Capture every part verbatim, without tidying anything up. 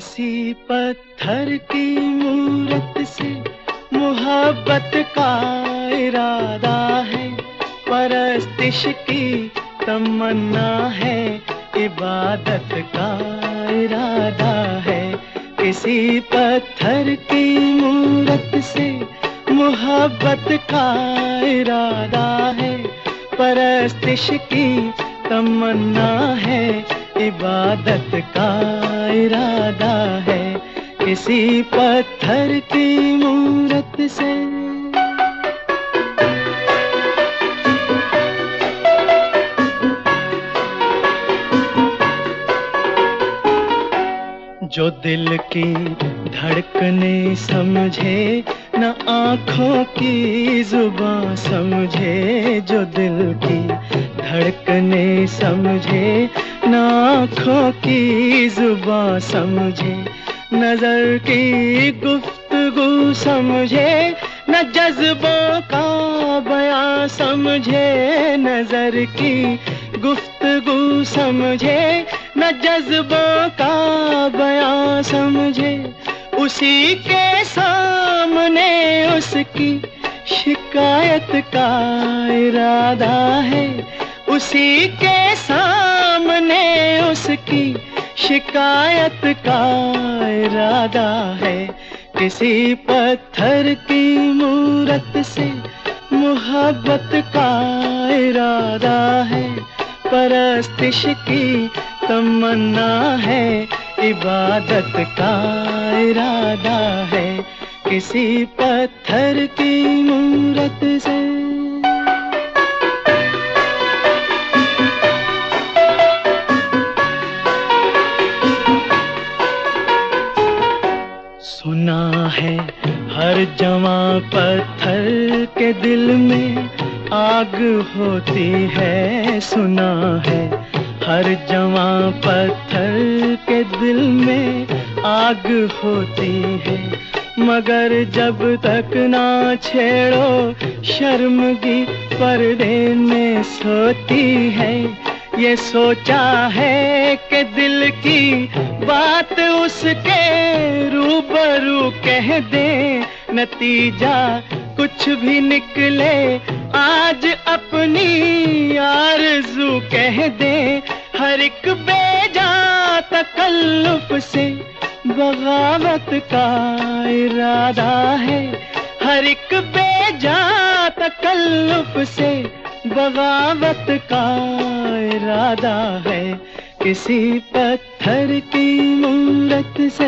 किसी पत्थर की मूरत से मोहब्बत का इरादा है, परस्तिश की तमन्ना है, इबादत का इरादा है। किसी पत्थर की मूरत से मोहब्बत का इरादा है, परस्तिश की तमन्ना है, इबादत का इरादा है। किसी पत्थर की मूरत से जो दिल की धड़कने समझे, न आँखों की जुबां समझे। जो दिल की धड़कने समझे, न आँखों की जुबां समझे। नजर की गुफ्तगू समझे, न जज्बों का बयां समझे। नजर की गुफ्तगू समझे, न जज्बों का बयां समझे। उसी के सामने उसकी शिकायत का इरादा है, उसी के सामने उसकी शिकायत का इरादा है। किसी पत्थर की मूरत से मोहब्बत का इरादा है, परस्तिश की तमन्ना है, इबादत का इरादा है। किसी पत्थर की मूरत से सुना है हर जवां पत्थर के दिल में आग होती है। सुना है हर जवां पत्थर के दिल में आग होती है, मगर जब तक ना छेड़ो शर्मगी पर्दे में सोती है। ये सोचा है कि दिल की बात उसके रूबरू कह दे, नतीजा कुछ भी निकले आज अपनी आरज़ू कह दे। हर एक बेजा तकल्लुफ से बगावत का इरादा है, हर एक बेजा तकल्लुफ से बगावत का इरादा है। किसी पत्थर की मूरत से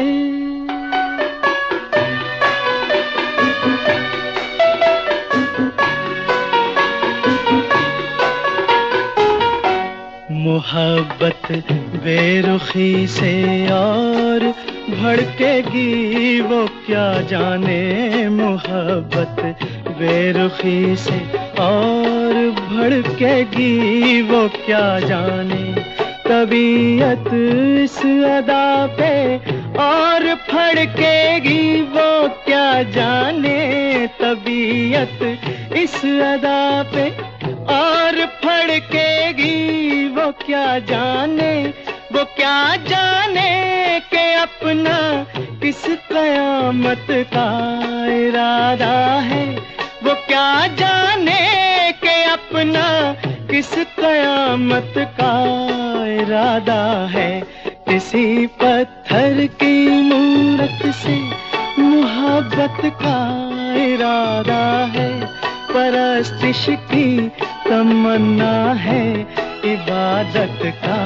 मोहब्बत बेरुखी से और भड़केगी वो क्या जाने। मोहब्बत बेरुखी से और भड़केगी वो क्या जाने। तबीयत इस अदा पे और फड़केगी वो क्या जाने। तबीयत इस अदा पे और फड़केगी वो क्या जाने। वो क्या जाने के अपना किस कयामत का इरादा है। वो क्या जाने के अपना किस कयामत का इरादा है। किसी पत्थर की मूरत से मोहब्बत का इरादा है, परस्तिश की तमन्ना है, इबादत का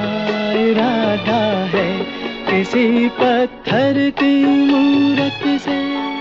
इरादा है। किसी पत्थर की मूरत से